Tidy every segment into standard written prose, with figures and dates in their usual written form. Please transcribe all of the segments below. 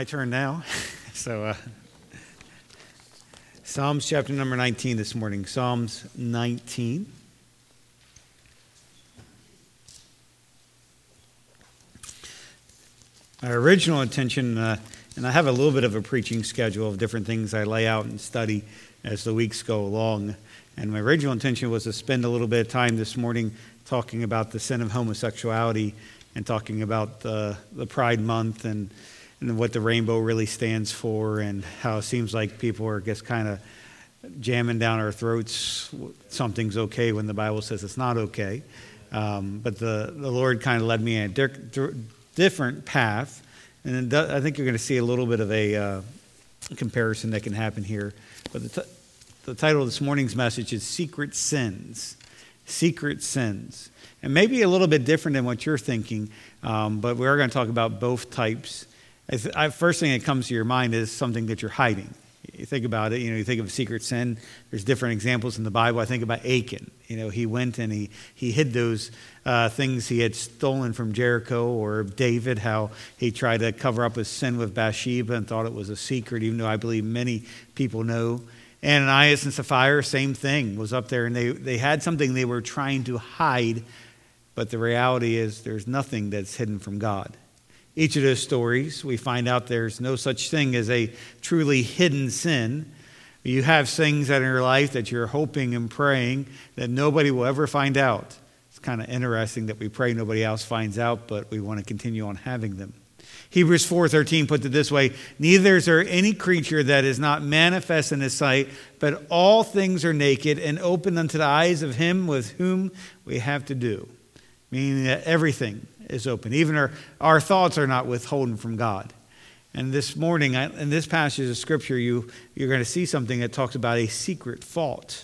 My turn now. So, Psalms chapter number 19 this morning. Psalms 19. My original intention, and I have a little bit of a preaching schedule of different things I lay out and study as the weeks go along. And my original intention was to spend a little bit of time this morning talking about the sin of homosexuality and talking about the Pride Month and what the rainbow really stands for, and how it seems like people are just kind of jamming down our throats something's okay when the Bible says it's not okay. But the Lord kind of led me in a different path, and I think you're going to see a little bit of a comparison that can happen here. But the title of this morning's message is Secret Sins. Secret Sins. And maybe a little bit different than what you're thinking, but we are going to talk about both types. First thing that comes to your mind is something that you're hiding. You think about it, you think of secret sin. There's different examples in the Bible. I think about Achan. He went and he hid those things he had stolen from Jericho, or David, how he tried to cover up his sin with Bathsheba and thought it was a secret, even though I believe many people know. Ananias and Sapphira, same thing, was up there, and they had something they were trying to hide, but the reality is there's nothing that's hidden from God. Each of those stories, we find out there's no such thing as a truly hidden sin. You have things that in your life that you're hoping and praying that nobody will ever find out. It's kind of interesting that we pray nobody else finds out, but we want to continue on having them. Hebrews 4:13 puts it this way: neither is there any creature that is not manifest in his sight, but all things are naked and open unto the eyes of him with whom we have to do. Meaning that everything is open. Even our thoughts are not withholden from God. And this morning, in this passage of Scripture, you're going to see something that talks about a secret fault.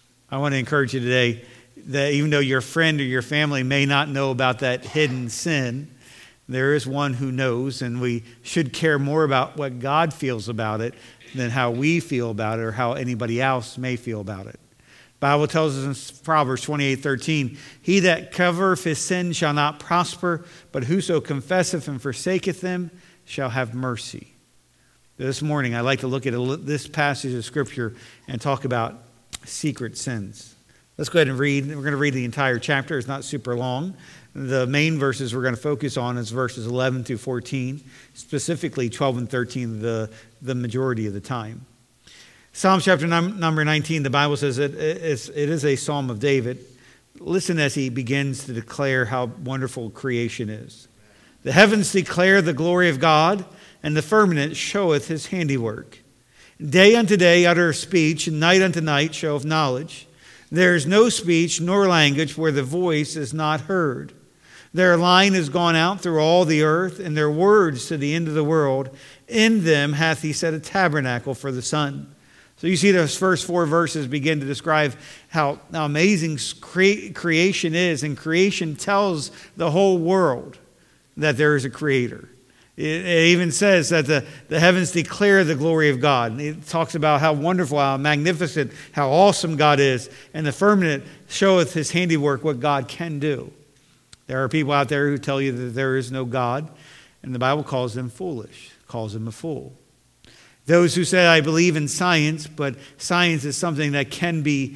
I want to encourage you today that even though your friend or your family may not know about that hidden sin, there is one who knows, and we should care more about what God feels about it than how we feel about it or how anybody else may feel about it. The Bible tells us in Proverbs 28:13, he that covereth his sin shall not prosper, but whoso confesseth and forsaketh them shall have mercy. This morning, I'd like to look at this passage of Scripture and talk about secret sins. Let's go ahead and read. We're going to read the entire chapter. It's not super long. The main verses we're going to focus on is verses 11 through 14, specifically 12 and 13, the majority of the time. Psalm chapter number 19, the Bible says it is a psalm of David. Listen as he begins to declare how wonderful creation is. The heavens declare the glory of God, and the firmament showeth his handiwork. Day unto day uttereth speech, and night unto night showeth knowledge. There is no speech nor language where the voice is not heard. Their line is gone out through all the earth, and their words to the end of the world. In them hath he set a tabernacle for the sun. So you see those first four verses begin to describe how amazing creation is. And creation tells the whole world that there is a creator. It even says that the heavens declare the glory of God. And it talks about how wonderful, how magnificent, how awesome God is. And the firmament showeth his handiwork, what God can do. There are people out there who tell you that there is no God. And the Bible calls them foolish, calls them a fool. Those who say, I believe in science, but science is something that can be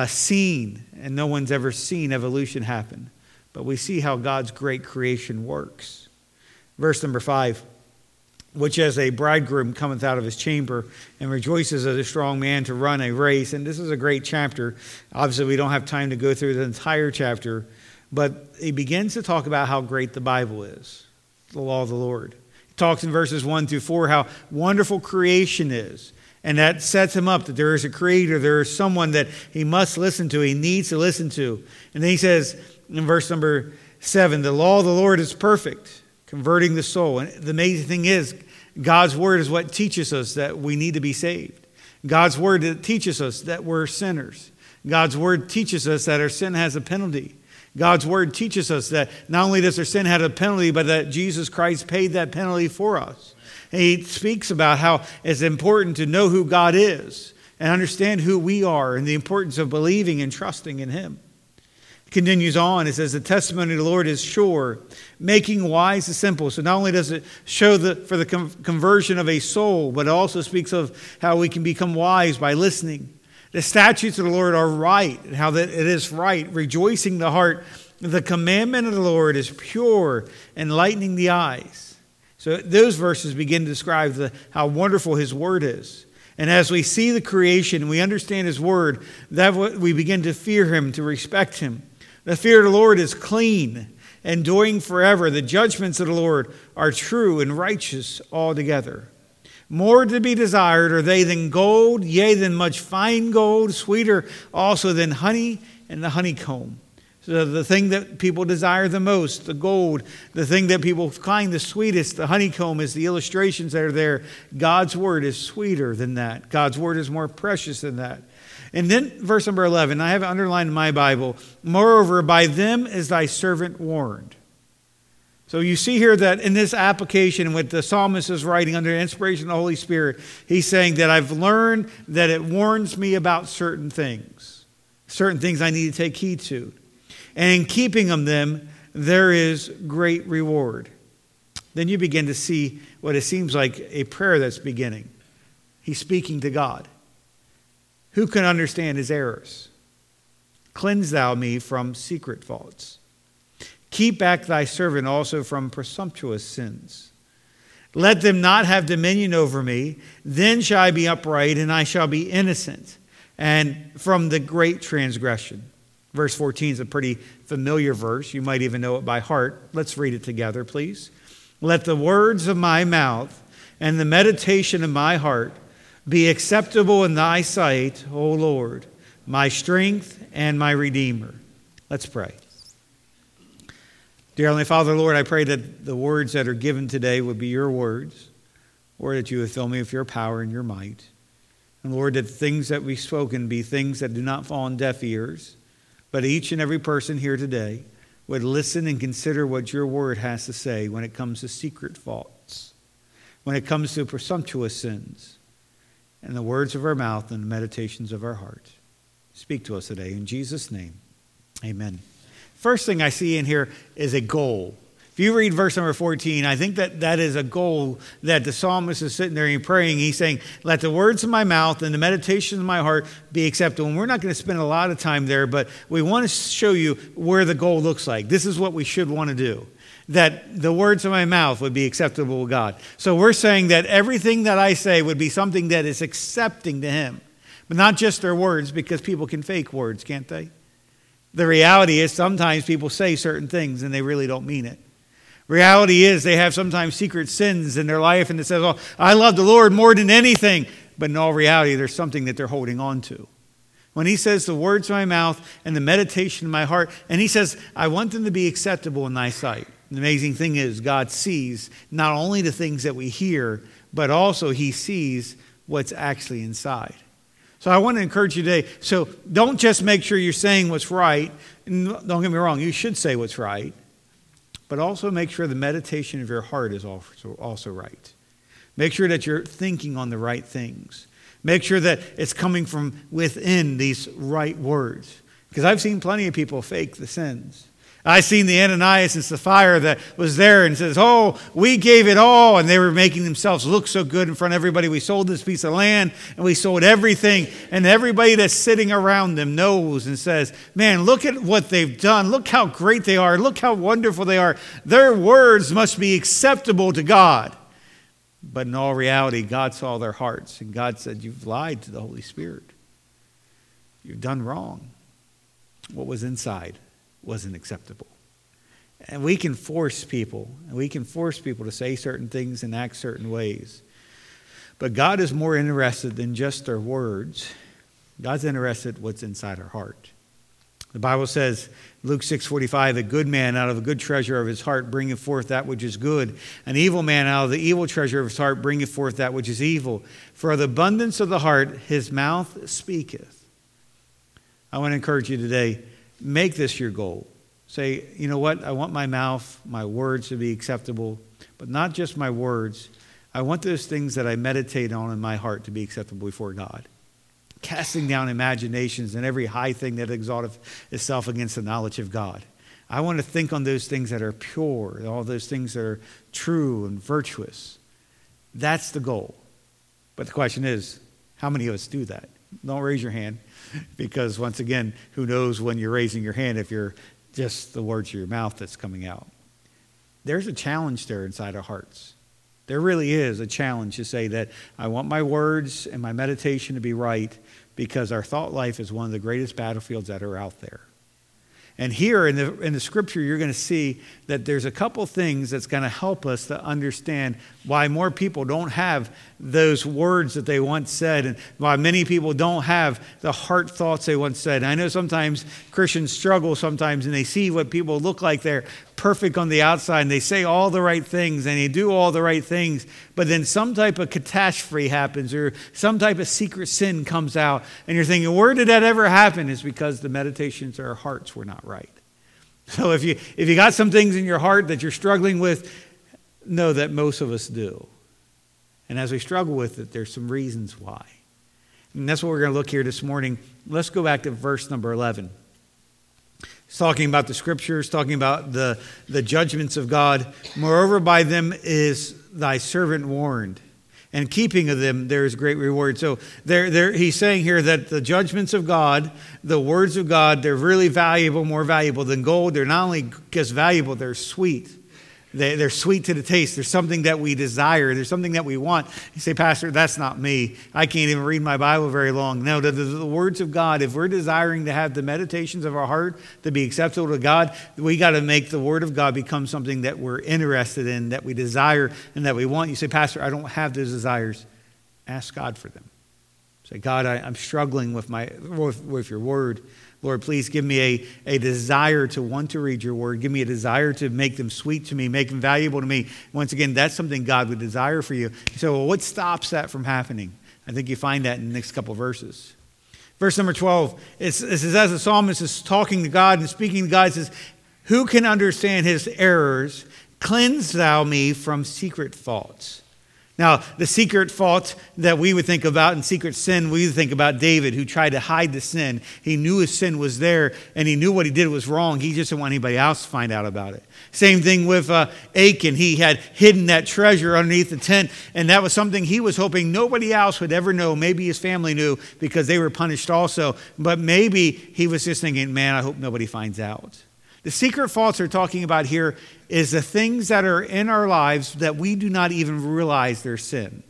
seen, and no one's ever seen evolution happen. But we see how God's great creation works. Verse number 5, which as a bridegroom cometh out of his chamber and rejoices as a strong man to run a race. And this is a great chapter. Obviously, we don't have time to go through the entire chapter, but he begins to talk about how great the Bible is, the law of the Lord. Talks in verses 1 through 4 how wonderful creation is. And that sets him up that there is a creator. There is someone that he must listen to. He needs to listen to. And then he says in verse number 7, the law of the Lord is perfect, converting the soul. And the amazing thing is God's word is what teaches us that we need to be saved. God's word teaches us that we're sinners. God's word teaches us that our sin has a penalty. God's word teaches us that not only does our sin have a penalty, but that Jesus Christ paid that penalty for us. And he speaks about how it's important to know who God is and understand who we are and the importance of believing and trusting in him. Continues on, it says, the testimony of the Lord is sure, making wise the simple. So not only does it show for the conversion of a soul, but it also speaks of how we can become wise by listening. The statutes of the Lord are right, and how that it is right, rejoicing the heart. The commandment of the Lord is pure, enlightening the eyes. So those verses begin to describe how wonderful his word is. And as we see the creation and we understand his word, that we begin to fear him, to respect him. The fear of the Lord is clean, enduring forever. The judgments of the Lord are true and righteous altogether. More to be desired are they than gold, yea, than much fine gold, sweeter also than honey and the honeycomb. So the thing that people desire the most, the gold, the thing that people find the sweetest, the honeycomb, is the illustrations that are there. God's word is sweeter than that. God's word is more precious than that. And then verse number 11, I have it underlined in my Bible. Moreover, by them is thy servant warned. So you see here that in this application, what the psalmist is writing under the inspiration of the Holy Spirit, he's saying that I've learned that it warns me about certain things I need to take heed to. And in keeping of them, there is great reward. Then you begin to see what it seems like a prayer that's beginning. He's speaking to God. Who can understand his errors? Cleanse thou me from secret faults. Keep back thy servant also from presumptuous sins. Let them not have dominion over me. Then shall I be upright, and I shall be innocent, and from the great transgression. Verse 14 is a pretty familiar verse. You might even know it by heart. Let's read it together, please. Let the words of my mouth and the meditation of my heart be acceptable in thy sight, O Lord, my strength and my Redeemer. Let's pray. Dear Heavenly Father, Lord, I pray that the words that are given today would be your words, or that you would fill me with your power and your might. And Lord, that the things that we've spoken be things that do not fall on deaf ears, but each and every person here today would listen and consider what your word has to say when it comes to secret faults, when it comes to presumptuous sins, and the words of our mouth and the meditations of our heart. Speak to us today. In Jesus' name, amen. First thing I see in here is a goal. If you read verse number 14, I think that is a goal that the psalmist is sitting there and praying. He's saying, let the words of my mouth and the meditations of my heart be acceptable. And we're not going to spend a lot of time there, but we want to show you where the goal looks like. This is what we should want to do. That the words of my mouth would be acceptable to God. So we're saying that everything that I say would be something that is accepting to him. But not just their words, because people can fake words, can't they? The reality is sometimes people say certain things and they really don't mean it. Reality is they have sometimes secret sins in their life and it says, oh, I love the Lord more than anything. But in all reality, there's something that they're holding on to. When he says the words of my mouth and the meditation of my heart, and he says, I want them to be acceptable in thy sight. The amazing thing is God sees not only the things that we hear, but also he sees what's actually inside. So I want to encourage you today. So don't just make sure you're saying what's right. And don't get me wrong, you should say what's right. But also make sure the meditation of your heart is also right. Make sure that you're thinking on the right things. Make sure that it's coming from within these right words. Because I've seen plenty of people fake the sins. I've seen the Ananias and Sapphira that was there and says, oh, we gave it all. And they were making themselves look so good in front of everybody. We sold this piece of land and we sold everything. And everybody that's sitting around them knows and says, man, look at what they've done. Look how great they are. Look how wonderful they are. Their words must be acceptable to God. But in all reality, God saw their hearts. And God said, you've lied to the Holy Spirit. You've done wrong. What was inside wasn't acceptable. And we can force people to say certain things and act certain ways. But God is more interested than just our words. God's interested in what's inside our heart. The Bible says, Luke 6:45, a good man out of the good treasure of his heart bringeth forth that which is good. An evil man out of the evil treasure of his heart bringeth forth that which is evil. For of the abundance of the heart his mouth speaketh. I want to encourage you today, make this your goal. Say, you know what? I want my mouth, my words to be acceptable, but not just my words. I want those things that I meditate on in my heart to be acceptable before God. casting down imaginations and every high thing that exalteth itself against the knowledge of God. I want to think on those things that are pure, all those things that are true and virtuous. That's the goal. But the question is, how many of us do that? Don't raise your hand, because once again, who knows when you're raising your hand if you're just the words of your mouth that's coming out. There's a challenge there inside our hearts. There really is a challenge to say that I want my words and my meditation to be right, because our thought life is one of the greatest battlefields that are out there. And here in the scripture, you're going to see that there's a couple things that's going to help us to understand why more people don't have those words that they once said, and why many people don't have the heart thoughts they once said. And I know sometimes Christians struggle sometimes, and they see what people look like they're perfect on the outside, and they say all the right things, and they do all the right things, but then some type of catastrophe happens, or some type of secret sin comes out, and you're thinking, where did that ever happen? It's because the meditations of our hearts were not right. So if you got some things in your heart that you're struggling with, know that most of us do. And as we struggle with it, there's some reasons why. And that's what we're going to look here this morning. Let's go back to verse number 11. It's talking about the scriptures, talking about the judgments of God. Moreover, by them is thy servant warned, and keeping of them there is great reward. So he's saying here that the judgments of God, the words of God, they're really valuable, more valuable than gold. They're not only just valuable, they're sweet. They're sweet to the taste. There's something that we desire. There's something that we want. You say, Pastor, that's not me. I can't even read my Bible very long. No, the words of God, if we're desiring to have the meditations of our heart to be acceptable to God, we got to make the Word of God become something that we're interested in, that we desire, and that we want. You say, Pastor, I don't have those desires. Ask God for them. Say, God, I'm struggling with your Word. Lord, please give me a desire to want to read your word. Give me a desire to make them sweet to me, make them valuable to me. Once again, that's something God would desire for you. So, well, what stops that from happening? I think you find that in the next couple of verses. Verse number 12, it says, as the psalmist is talking to God and speaking to God, it says, who can understand his errors? Cleanse thou me from secret faults. Now, the secret fault that we would think about and secret sin, we would think about David, who tried to hide the sin. He knew his sin was there, and he knew what he did was wrong. He just didn't want anybody else to find out about it. Same thing with Achan. He had hidden that treasure underneath the tent, and that was something he was hoping nobody else would ever know. Maybe his family knew, because they were punished also. But maybe he was just thinking, man, I hope nobody finds out. The secret faults they're talking about here is the things that are in our lives that we do not even realize they're sin.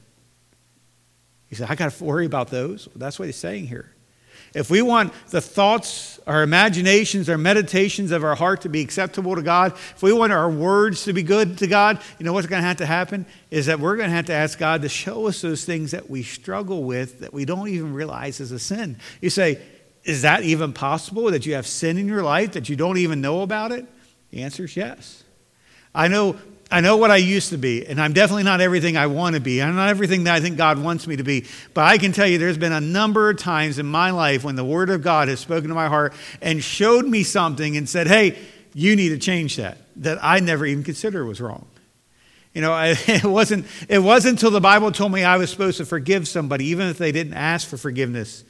You say, I got to worry about those? Well, that's what he's saying here. If we want the thoughts, our imaginations, our meditations of our heart to be acceptable to God, if we want our words to be good to God, you know what's going to happen is that we're going to have to ask God to show us those things that we struggle with that we don't even realize is a sin. You say, is that even possible, that you have sin in your life that you don't even know about it? The answer is yes. I know what I used to be, and I'm definitely not everything I want to be. I'm not everything that I think God wants me to be. But I can tell you there's been a number of times in my life when the Word of God has spoken to my heart and showed me something and said, hey, you need to change that I never even considered was wrong. You know, it wasn't until the Bible told me I was supposed to forgive somebody, even if they didn't ask for forgiveness.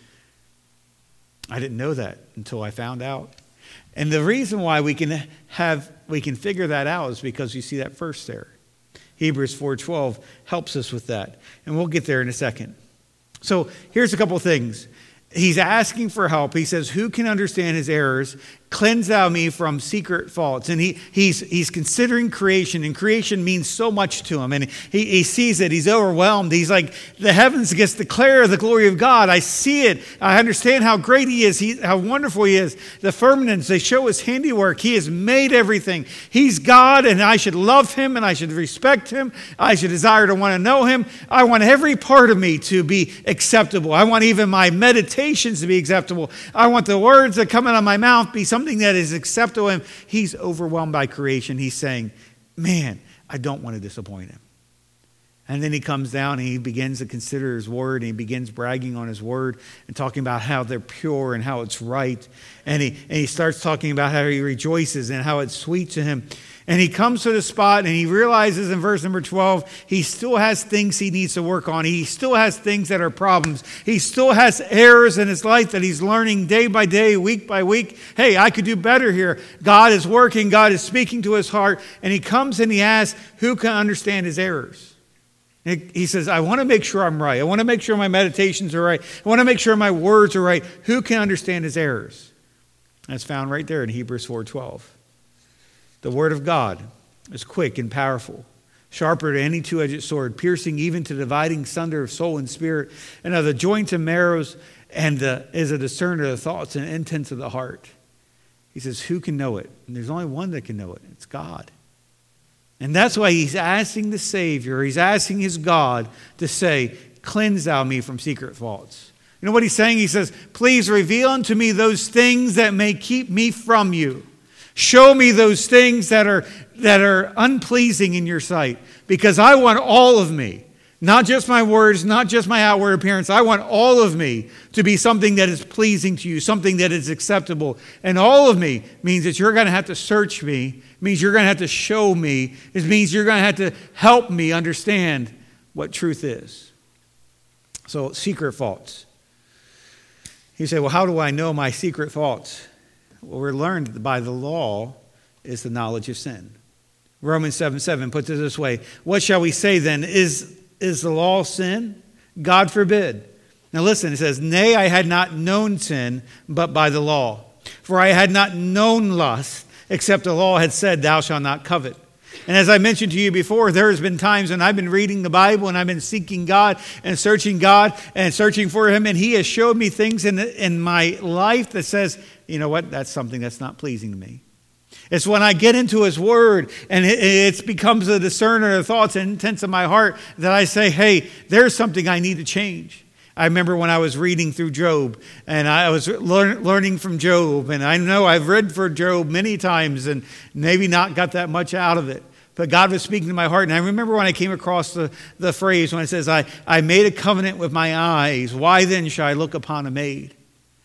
I didn't know that until I found out. And the reason why we can figure that out is because you see that verse there. Hebrews 4:12 helps us with that. And we'll get there in a second. So here's a couple of things. He's asking for help. He says, who can understand his errors? Cleanse thou me from secret faults. And he's considering creation, and creation means so much to him. And he sees it. He's overwhelmed. He's like, the heavens just declare the glory of God. I see it. I understand how great he is, how wonderful he is. The firmaments, they show his handiwork. He has made everything. He's God, and I should love him, and I should respect him. I should desire to want to know him. I want every part of me to be acceptable. I want even my meditations to be acceptable. I want the words that come out of my mouth be something that is acceptable to him. He's overwhelmed by creation. He's saying, man, I don't want to disappoint him. And then he comes down and he begins to consider his word, and he begins bragging on his word and talking about how they're pure and how it's right. And he starts talking about how he rejoices and how it's sweet to him. And he comes to the spot and he realizes in verse number 12, he still has things he needs to work on. He still has things that are problems. He still has errors in his life that he's learning day by day, week by week. Hey, I could do better here. God is working. God is speaking to his heart. And he comes and he asks, who can understand his errors? He says, I want to make sure I'm right. I want to make sure my meditations are right. I want to make sure my words are right. Who can understand his errors? That's found right there in Hebrews 4:12. The word of God is quick and powerful, sharper than any two-edged sword, piercing even to dividing sunder of soul and spirit, and of the joints and marrows, and is a discerner of the thoughts and intents of the heart. He says, who can know it? And there's only one that can know it. It's God. And that's why he's asking the Savior, he's asking his God to say, cleanse thou me from secret faults. You know what he's saying? He says, please reveal unto me those things that may keep me from you. Show me those things that are unpleasing in your sight, because I want all of me, not just my words, not just my outward appearance. I want all of me to be something that is pleasing to you, something that is acceptable. And all of me means that you're going to have to search me, means you're going to have to show me, it means you're going to have to help me understand what truth is. So, secret faults. You say, well, how do I know my secret faults? Well, we're learned by the law is the knowledge of sin. Romans 7:7 puts it this way. What shall we say then? Is the law sin? God forbid. Now listen, it says, nay, I had not known sin, but by the law. For I had not known lust, except the law had said, thou shalt not covet. And as I mentioned to you before, there has been times when I've been reading the Bible and I've been seeking God and searching for him. And he has showed me things in my life that says, you know what, that's something that's not pleasing to me. It's when I get into his word and it becomes a discerner of thoughts and intents of my heart that I say, hey, there's something I need to change. I remember when I was reading through Job and I was learning from Job, and I know I've read for Job many times and maybe not got that much out of it. But God was speaking to my heart. And I remember when I came across the phrase when it says, I made a covenant with my eyes. Why then shall I look upon a maid?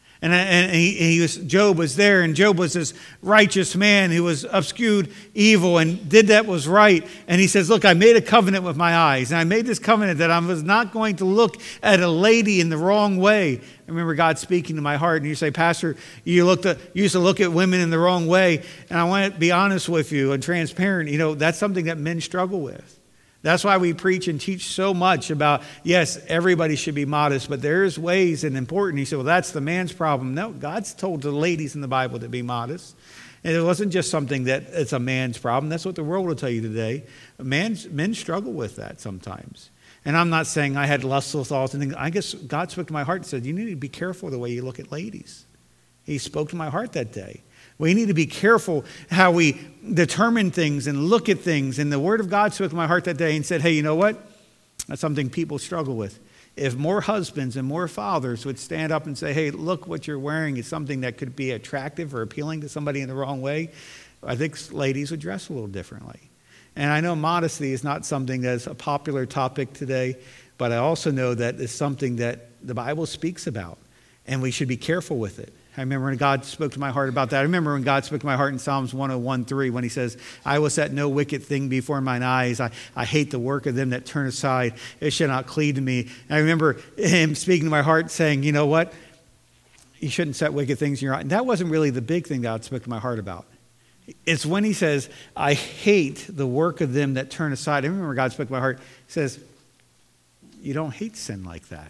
And Job was there, and Job was this righteous man who was eschewed evil and did that was right. And he says, look, I made a covenant with my eyes. And I made this covenant that I was not going to look at a lady in the wrong way. I remember God speaking to my heart. And you say, Pastor, you used to look at women in the wrong way. And I want to be honest with you and transparent. You know, that's something that men struggle with. That's why we preach and teach so much about, yes, everybody should be modest, but there's ways and important. He said, well, that's the man's problem. No, God's told the ladies in the Bible to be modest. And it wasn't just something that it's a man's problem. That's what the world will tell you today. Men struggle with that sometimes. And I'm not saying I had lustful thoughts and things. I guess God spoke to my heart and said, you need to be careful the way you look at ladies. He spoke to my heart that day. We need to be careful how we determine things and look at things. And the Word of God spoke to my heart that day and said, hey, you know what? That's something people struggle with. If more husbands and more fathers would stand up and say, hey, look, what you're wearing is something that could be attractive or appealing to somebody in the wrong way, I think ladies would dress a little differently. And I know modesty is not something that's a popular topic today, but I also know that it's something that the Bible speaks about, and we should be careful with it. I remember when God spoke to my heart about that. I remember when God spoke to my heart in Psalms 101:3 when he says, I will set no wicked thing before mine eyes. I hate the work of them that turn aside. It shall not cleave to me. And I remember him speaking to my heart saying, you know what? You shouldn't set wicked things in your eye. And that wasn't really the big thing God spoke to my heart about. It's when he says, I hate the work of them that turn aside. I remember God spoke to my heart. He says, you don't hate sin like that.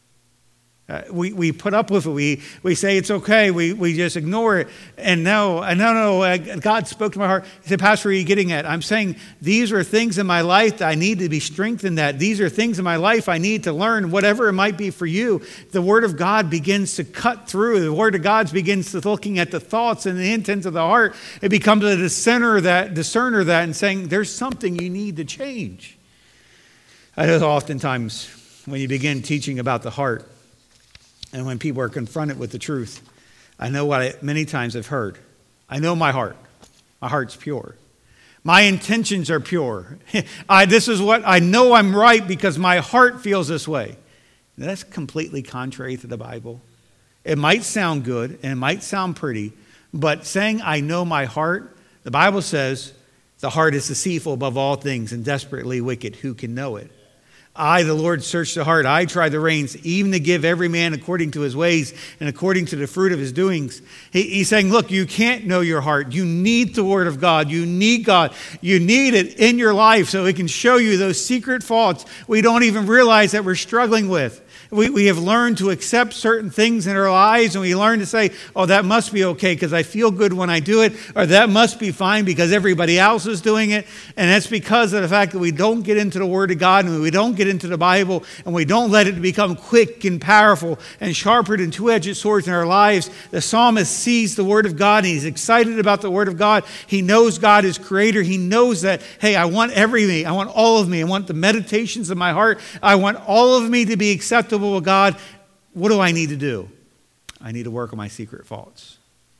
We put up with it. We say it's okay. We just ignore it. And no. God spoke to my heart. He said, Pastor, what are you getting at? I'm saying these are things in my life that I need to be strengthened at. These are things in my life I need to learn, whatever it might be for you. The Word of God begins to cut through. The Word of God begins to looking at the thoughts and the intents of the heart. It becomes a discerner that and saying there's something you need to change. I know oftentimes when you begin teaching about the heart, and when people are confronted with the truth, I know what I many times have heard. I know my heart. My heart's pure. My intentions are pure. This is what I know I'm right because my heart feels this way. That's completely contrary to the Bible. It might sound good and it might sound pretty, but saying I know my heart, the Bible says the heart is deceitful above all things and desperately wicked. Who can know it? I, the Lord, search the heart. I try the reins, even to give every man according to his ways and according to the fruit of his doings. He's saying, look, you can't know your heart. You need the Word of God. You need God. You need it in your life so it can show you those secret faults we don't even realize that we're struggling with. We have learned to accept certain things in our lives, and we learn to say, oh, that must be okay because I feel good when I do it, or that must be fine because everybody else is doing it. And that's because of the fact that we don't get into the Word of God, and we don't get into the Bible, and we don't let it become quick and powerful and sharper than two-edged swords in our lives. The psalmist sees the Word of God, and he's excited about the Word of God. He knows God is creator. He knows that, hey, I want everything. I want all of me. I want the meditations of my heart. I want all of me to be acceptable with God. What do I need to do? I need to work on my secret faults.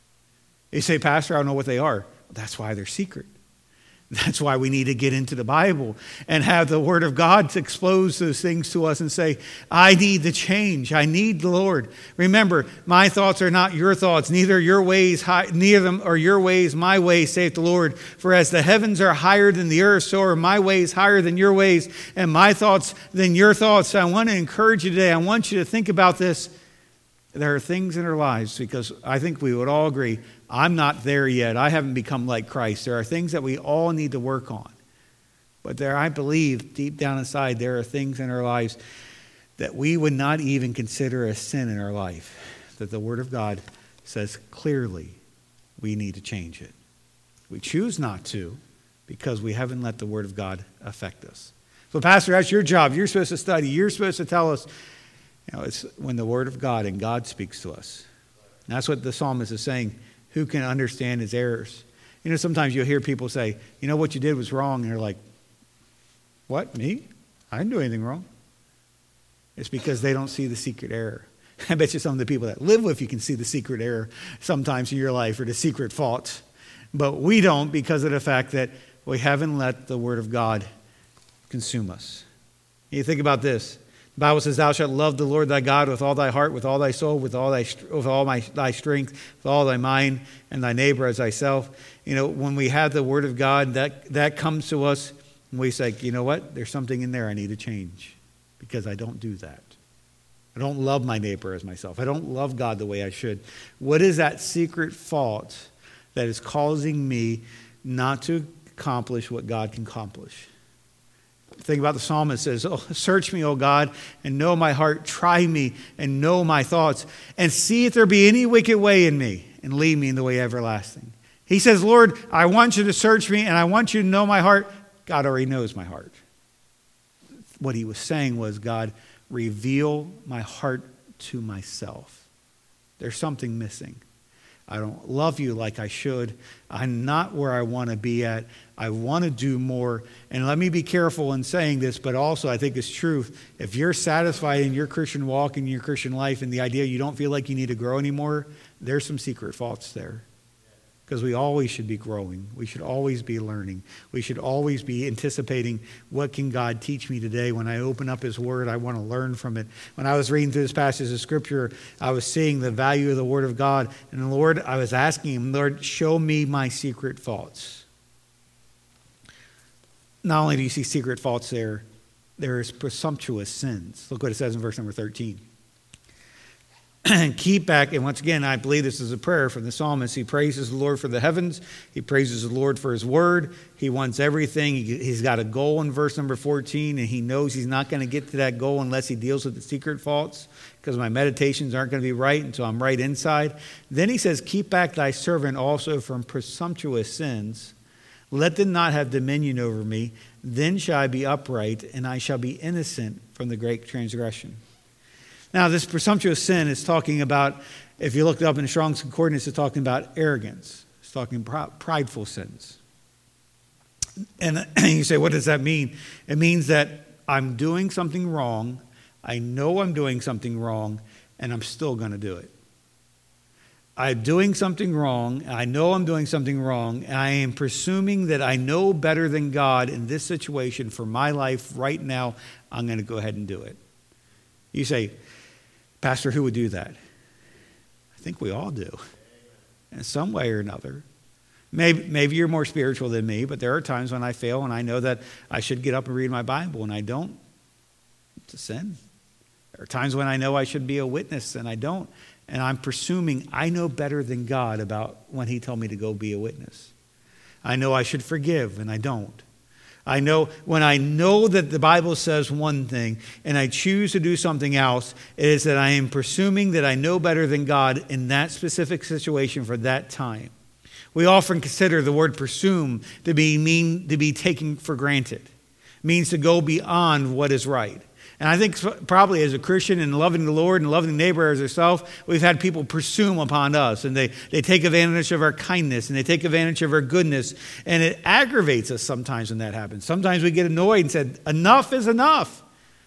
You say, Pastor, I don't know what they are. That's why they're secret. That's why we need to get into the Bible and have the Word of God to expose those things to us and say, I need the change. I need the Lord. Remember, my thoughts are not your thoughts. Neither your ways, neither them are your ways, my ways, saith the Lord. For as the heavens are higher than the earth, so are my ways higher than your ways, and my thoughts than your thoughts. I want to encourage you today. I want you to think about this. There are things in our lives, because I think we would all agree, I'm not there yet. I haven't become like Christ. There are things that we all need to work on. But there, I believe, deep down inside, there are things in our lives that we would not even consider a sin in our life, that the Word of God says clearly we need to change it. We choose not to because we haven't let the Word of God affect us. So, Pastor, that's your job. You're supposed to study. You're supposed to tell us. It's when the Word of God and God speaks to us. And that's what the psalmist is saying. Who can understand his errors? Sometimes you'll hear people say, what you did was wrong. And they're like, what, me? I didn't do anything wrong. It's because they don't see the secret error. I bet you some of the people that live with you can see the secret error sometimes in your life or the secret faults. But we don't because of the fact that we haven't let the Word of God consume us. You think about this. The Bible says, thou shalt love the Lord thy God with all thy heart, with all thy soul, with all thy strength, with all thy mind, and thy neighbor as thyself. When we have the Word of God, that comes to us, and we say, you know what? There's something in there I need to change because I don't do that. I don't love my neighbor as myself. I don't love God the way I should. What is that secret fault that is causing me not to accomplish what God can accomplish? Think about the psalmist says, search me, O God, and know my heart. Try me and know my thoughts. And see if there be any wicked way in me, and lead me in the way everlasting. He says, Lord, I want you to search me, and I want you to know my heart. God already knows my heart. What he was saying was, God, reveal my heart to myself. There's something missing. I don't love you like I should. I'm not where I want to be at. I want to do more. And let me be careful in saying this, but also I think it's true. If you're satisfied in your Christian walk and your Christian life and the idea you don't feel like you need to grow anymore, there's some secret faults there. Because we always should be growing. We should always be learning. We should always be anticipating, what can God teach me today? When I open up his word, I want to learn from it. When I was reading through this passage of scripture, I was seeing the value of the word of God. And the Lord, I was asking him, Lord, show me my secret faults. Not only do you see secret faults there is presumptuous sins. Look what it says in verse number 13. And keep back, and once again, I believe this is a prayer from the psalmist. He praises the Lord for the heavens. He praises the Lord for his word. He wants everything. He's got a goal in verse number 14, and he knows he's not going to get to that goal unless he deals with the secret faults, because my meditations aren't going to be right until I'm right inside. Then he says, keep back thy servant also from presumptuous sins. Let them not have dominion over me. Then shall I be upright, and I shall be innocent from the great transgression. Now, this presumptuous sin is talking about, if you look it up in the Strong's Concordance, it's talking about arrogance. It's talking about prideful sins. And you say, what does that mean? It means that I'm doing something wrong. I know I'm doing something wrong, and I'm still going to do it. I'm doing something wrong. I know I'm doing something wrong. And I am presuming that I know better than God in this situation for my life right now. I'm going to go ahead and do it. You say, Pastor, who would do that? I think we all do in some way or another. Maybe you're more spiritual than me, but there are times when I fail and I know that I should get up and read my Bible and I don't. It's a sin. There are times when I know I should be a witness and I don't. And I'm presuming I know better than God about when he told me to go be a witness. I know I should forgive and I don't. I know when I know that the Bible says one thing and I choose to do something else, it is that I am presuming that I know better than God in that specific situation for that time. We often consider the word presume to be taken for granted. It means to go beyond what is right. And I think probably as a Christian and loving the Lord and loving the neighbor as ourselves, we've had people presume upon us. And they take advantage of our kindness and they take advantage of our goodness. And it aggravates us sometimes when that happens. Sometimes we get annoyed and said, enough is enough.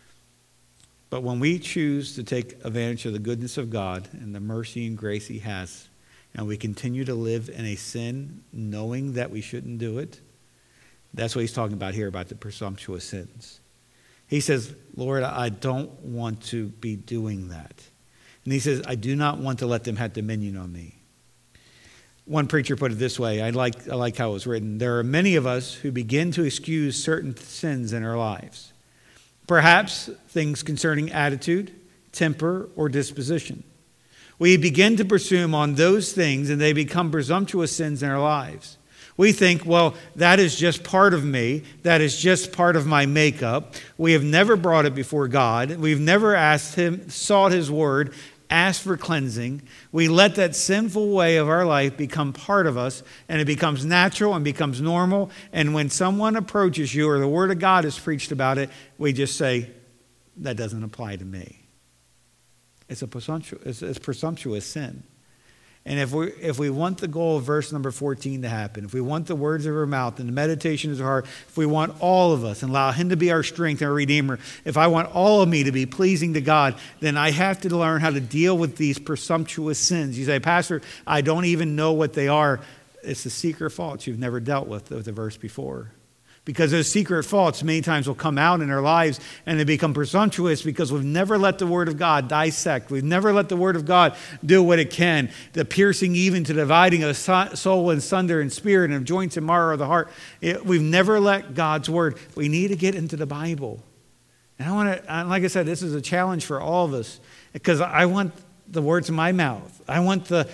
But when we choose to take advantage of the goodness of God and the mercy and grace he has, and we continue to live in a sin knowing that we shouldn't do it, that's what he's talking about here, about the presumptuous sins. He says, Lord, I don't want to be doing that. And he says, I do not want to let them have dominion on me. One preacher put it this way. I like how it was written. There are many of us who begin to excuse certain sins in our lives. Perhaps things concerning attitude, temper, or disposition. We begin to presume on those things and they become presumptuous sins in our lives. We think, well, that is just part of me. That is just part of my makeup. We have never brought it before God. We've never asked him, sought his word, asked for cleansing. We let that sinful way of our life become part of us, and it becomes natural and becomes normal. And when someone approaches you or the word of God is preached about it, we just say, that doesn't apply to me. It's a presumptuous sin. And if we want the goal of verse number 14 to happen, if we want the words of our mouth and the meditation of our heart, if we want all of us and allow him to be our strength and our Redeemer, if I want all of me to be pleasing to God, then I have to learn how to deal with these presumptuous sins. You say, Pastor, I don't even know what they are. It's the secret faults you've never dealt with the verse before. Because those secret faults many times will come out in our lives and they become presumptuous because we've never let the Word of God dissect. We've never let the Word of God do what it can. The piercing even to dividing of soul and sunder and spirit and of joints and marrow of the heart. We've never let God's Word. We need to get into the Bible. And I want to, like I said, this is a challenge for all of us because I want the words of my mouth. I want the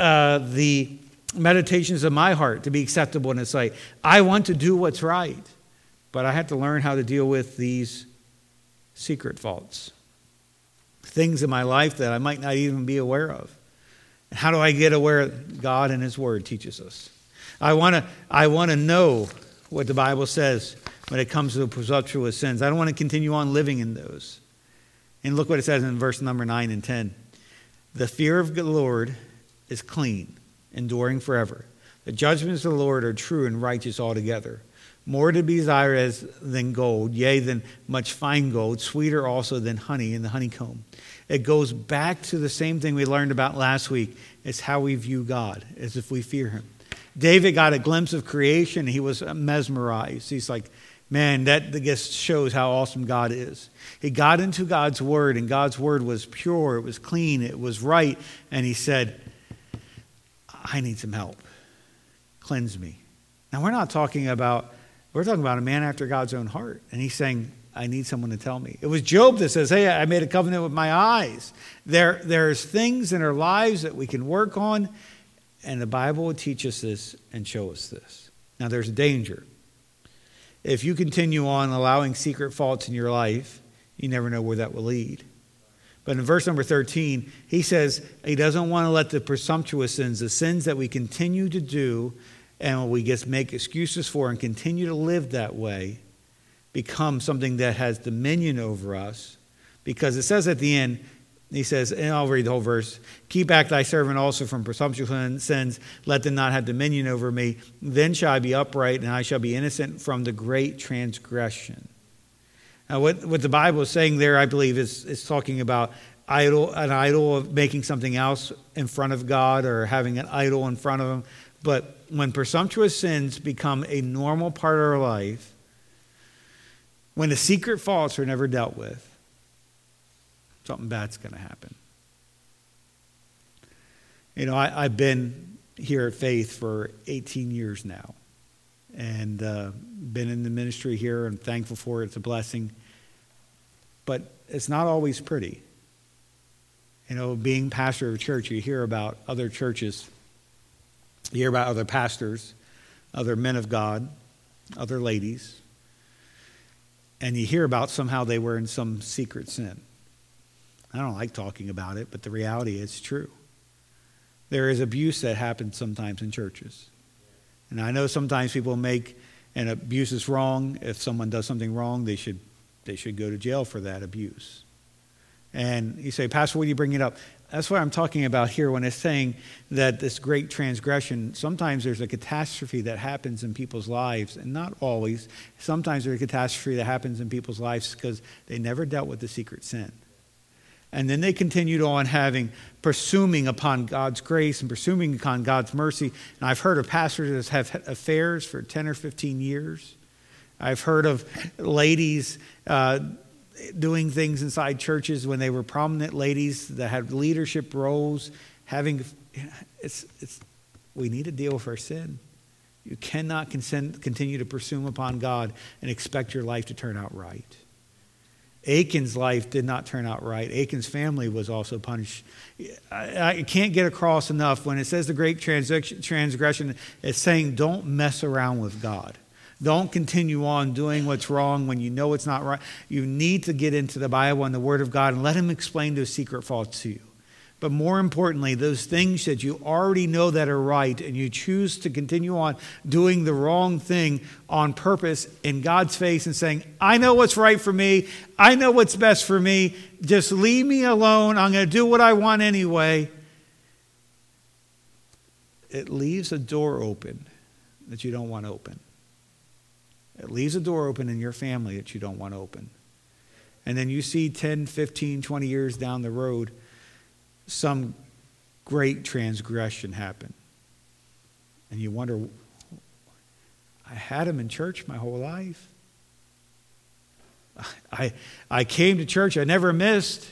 meditations of my heart to be acceptable in his sight. I want to do what's right, but I have to learn how to deal with these secret faults, things in my life that I might not even be aware of. How do I get aware? God and his word teaches us. I want to know what the Bible says when it comes to the presumptuous sins. I don't want to continue on living in those. And look what it says in verse number 9 and 10. The fear of the Lord is clean, enduring forever. The judgments of the Lord are true and righteous altogether. More to be desired than gold, yea, than much fine gold, sweeter also than honey in the honeycomb. It goes back to the same thing we learned about last week. It's how we view God, as if we fear him. David got a glimpse of creation. He was mesmerized. He's like, man, that just shows how awesome God is. He got into God's word, and God's word was pure, it was clean, it was right, and he said, I need some help. Cleanse me. Now, we're talking about a man after God's own heart. And he's saying, I need someone to tell me. It was Job that says, hey, I made a covenant with my eyes. There's things in our lives that we can work on. And the Bible will teach us this and show us this. Now, there's a danger. If you continue on allowing secret faults in your life, you never know where that will lead. But in verse number 13, he says he doesn't want to let the presumptuous sins, the sins that we continue to do and we just make excuses for and continue to live that way, become something that has dominion over us. Because it says at the end, he says, and I'll read the whole verse, keep back thy servant also from presumptuous sins, let them not have dominion over me. Then shall I be upright, and I shall be innocent from the great transgression. Now, what the Bible is saying there, I believe, is talking about an idol of making something else in front of God or having an idol in front of him. But when presumptuous sins become a normal part of our life, when the secret faults are never dealt with, something bad's going to happen. You know, I've been here at Faith for 18 years now, and been in the ministry here. I'm thankful for it. It's a blessing. But it's not always pretty. You know, being pastor of a church, you hear about other churches. You hear about other pastors, other men of God, other ladies. And you hear about somehow they were in some secret sin. I don't like talking about it, but the reality is true. There is abuse that happens sometimes in churches. And I know sometimes people make, and abuse is wrong. If someone does something wrong, they should go to jail for that abuse. And you say, Pastor, what are you bringing it up? That's what I'm talking about here when it's saying that this great transgression, sometimes there's a catastrophe that happens in people's lives, and not always. Sometimes there's a catastrophe that happens in people's lives because they never dealt with the secret sin. And then they continued on presuming upon God's grace and presuming upon God's mercy. And I've heard of pastors that have had affairs for 10 or 15 years. I've heard of ladies doing things inside churches when they were prominent ladies that had leadership roles. We need to deal with our sin. You cannot continue to presume upon God and expect your life to turn out right. Achan's life did not turn out right. Achan's family was also punished. I can't get across enough when it says the great transgression, it's saying don't mess around with God. Don't continue on doing what's wrong when you know it's not right. You need to get into the Bible and the Word of God and let Him explain those secret faults to you. But more importantly, those things that you already know that are right and you choose to continue on doing the wrong thing on purpose in God's face and saying, I know what's right for me. I know what's best for me. Just leave me alone. I'm going to do what I want anyway. It leaves a door open that you don't want to open. It leaves a door open in your family that you don't want to open. And then you see 10, 15, 20 years down the road, some great transgression happen. And you wonder, I had him in church my whole life. I came to church, I never missed.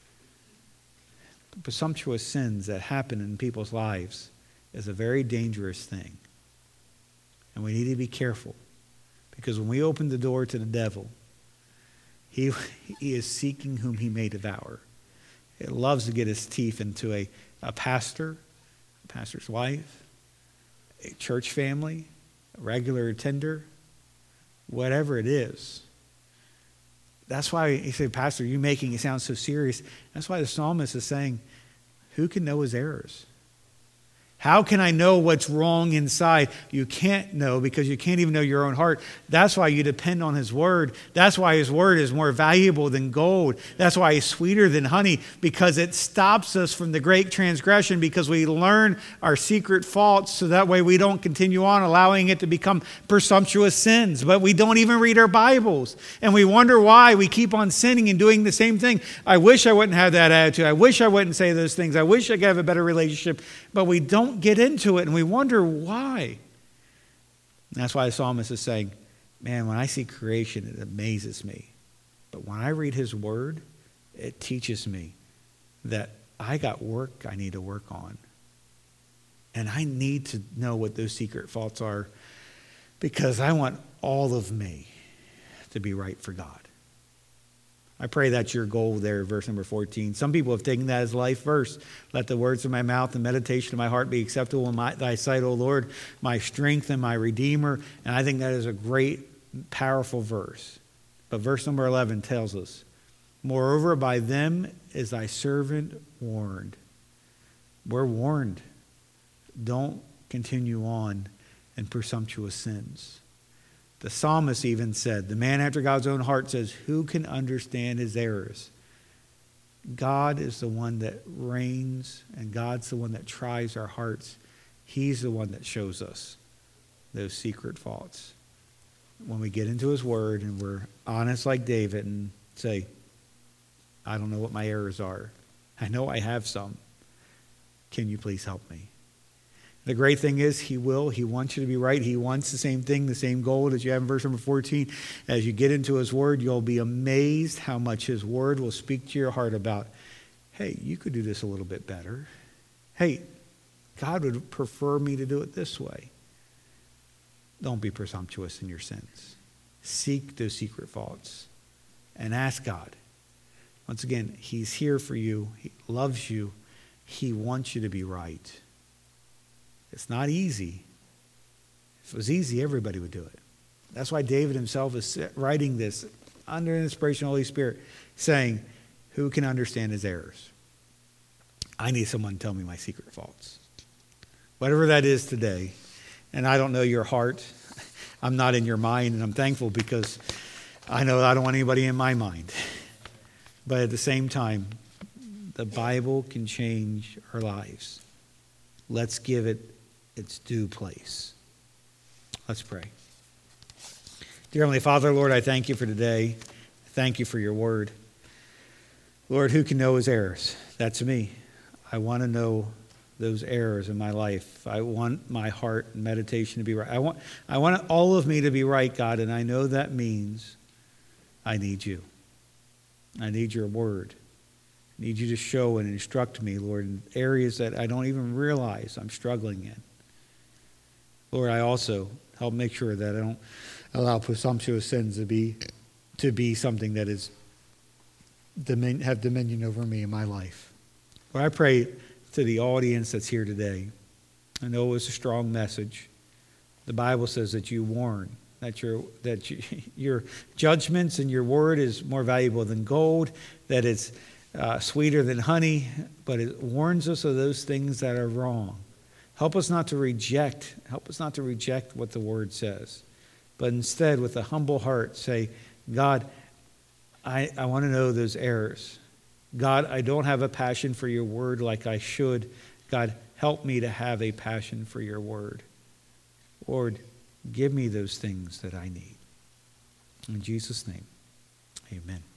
Presumptuous sins that happen in people's lives is a very dangerous thing. And we need to be careful. Because when we open the door to the devil, he is seeking whom he may devour. It loves to get his teeth into a pastor, a pastor's wife, a church family, a regular attender, whatever it is. That's why you say, Pastor, you're making it sound so serious. That's why the psalmist is saying, who can know his errors? How can I know what's wrong inside? You can't know because you can't even know your own heart. That's why you depend on His Word. That's why His Word is more valuable than gold. That's why it's sweeter than honey, because it stops us from the great transgression, because we learn our secret faults so that way we don't continue on allowing it to become presumptuous sins. But we don't even read our Bibles. And we wonder why we keep on sinning and doing the same thing. I wish I wouldn't have that attitude. I wish I wouldn't say those things. I wish I could have a better relationship. But we don't get into it, and we wonder why. And that's why the psalmist is saying, man, when I see creation, it amazes me. But when I read His Word, it teaches me that I got work I need to work on. And I need to know what those secret faults are, because I want all of me to be right for God. I pray that's your goal there, verse number 14. Some people have taken that as life verse. Let the words of my mouth and meditation of my heart be acceptable in thy sight, O Lord, my strength and my redeemer. And I think that is a great, powerful verse. But verse number 11 tells us, moreover, by them is thy servant warned. We're warned. Don't continue on in presumptuous sins. The psalmist even said, the man after God's own heart says, who can understand his errors? God is the one that reigns, and God's the one that tries our hearts. He's the one that shows us those secret faults. When we get into His Word and we're honest like David and say, I don't know what my errors are. I know I have some. Can you please help me? The great thing is he will. He wants you to be right. He wants the same thing, the same goal that you have in verse number 14. As you get into his word, you'll be amazed how much his word will speak to your heart about, hey, you could do this a little bit better. Hey, God would prefer me to do it this way. Don't be presumptuous in your sins. Seek those secret faults and ask God. Once again, he's here for you. He loves you. He wants you to be right. It's not easy. If it was easy, everybody would do it. That's why David himself is writing this under inspiration of the Holy Spirit, saying, who can understand his errors? I need someone to tell me my secret faults. Whatever that is today, and I don't know your heart. I'm not in your mind, and I'm thankful because I know I don't want anybody in my mind. But at the same time, the Bible can change our lives. Let's give it its due place. Let's pray. Dear Heavenly Father, Lord, I thank you for today. Thank you for your word. Lord, who can know his errors? That's me. I want to know those errors in my life. I want my heart and meditation to be right. I want all of me to be right, God, and I know that means I need you. I need your word. I need you to show and instruct me, Lord, in areas that I don't even realize I'm struggling in. Lord, I also help make sure that I don't allow presumptuous sins to be something that is have dominion over me in my life. Lord, I pray to the audience that's here today. I know it was a strong message. The Bible says that you warn, that your judgments and your word is more valuable than gold, that it's sweeter than honey, but it warns us of those things that are wrong. Help us not to reject what the word says, but instead with a humble heart say, God, I want to know those errors. God, I don't have a passion for your word like I should. God, help me to have a passion for your word. Lord, give me those things that I need. In Jesus' name, amen.